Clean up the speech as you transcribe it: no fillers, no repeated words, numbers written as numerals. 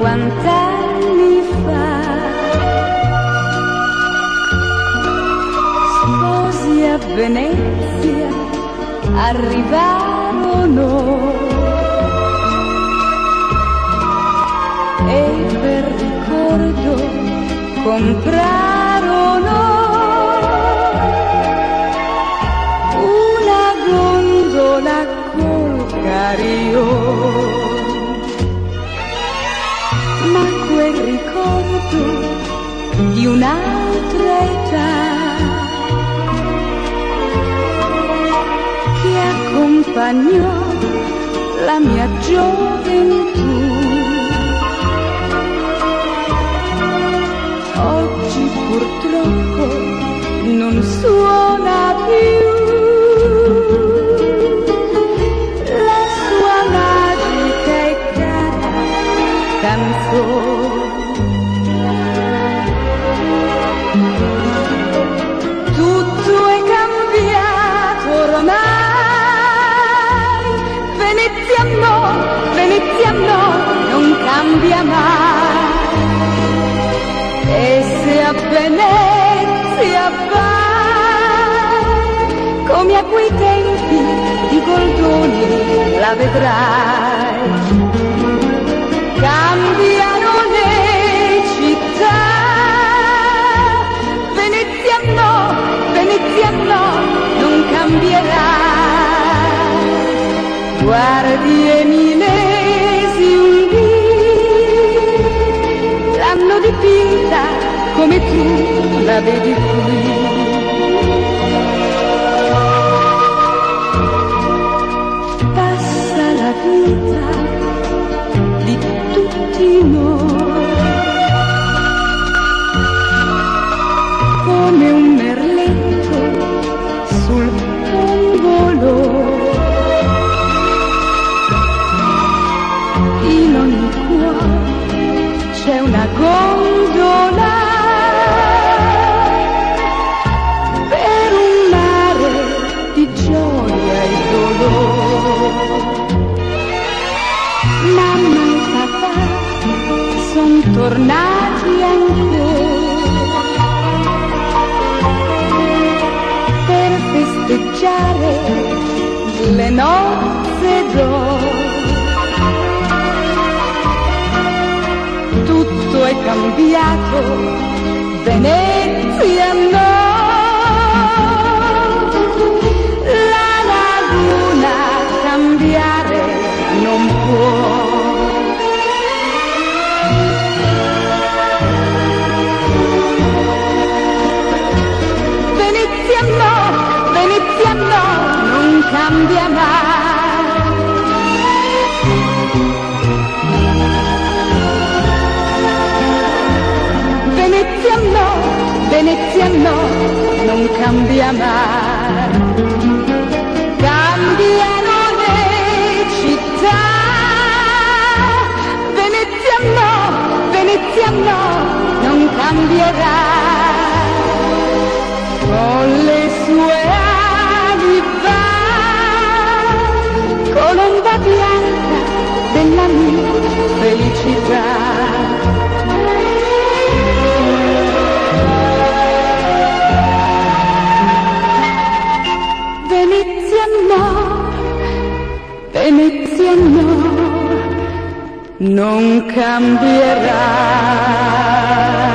50 anni fa. Sposi a Venezia arrivarono e per ricordo comprarono una gondola col carillon. Ma quel ricordo di un'altra età che accompagnò la mia gioventù, oggi purtroppo non suona più la sua magica e cara canzone. Tutto è cambiato ormai, Venezia no, non cambia mai. E se a Venezia vai, come a quei tempi di Goldoni la vedrai. Cambiano le città, Venezia no, non cambierà. Guardi Emilesi un dì, l'hanno dipinta come tu la vedi qui. Passa la vita di tutti noi come un merletto sul pongolo. In ogni cuore c'è una gondola per un mare di gioia e dolore. Mamma e papà son tornati ancora per festeggiare le nozze d'oro. Tutto è cambiato, Venezia no, la laguna cambiare non può. Venezia no, non cambia mai. Venezia no, non cambia mai. Cambiano le città, Venezia no, non cambierà. Con le sue ali va, colomba bianca della mia felicità. Venezia no, non cambierà.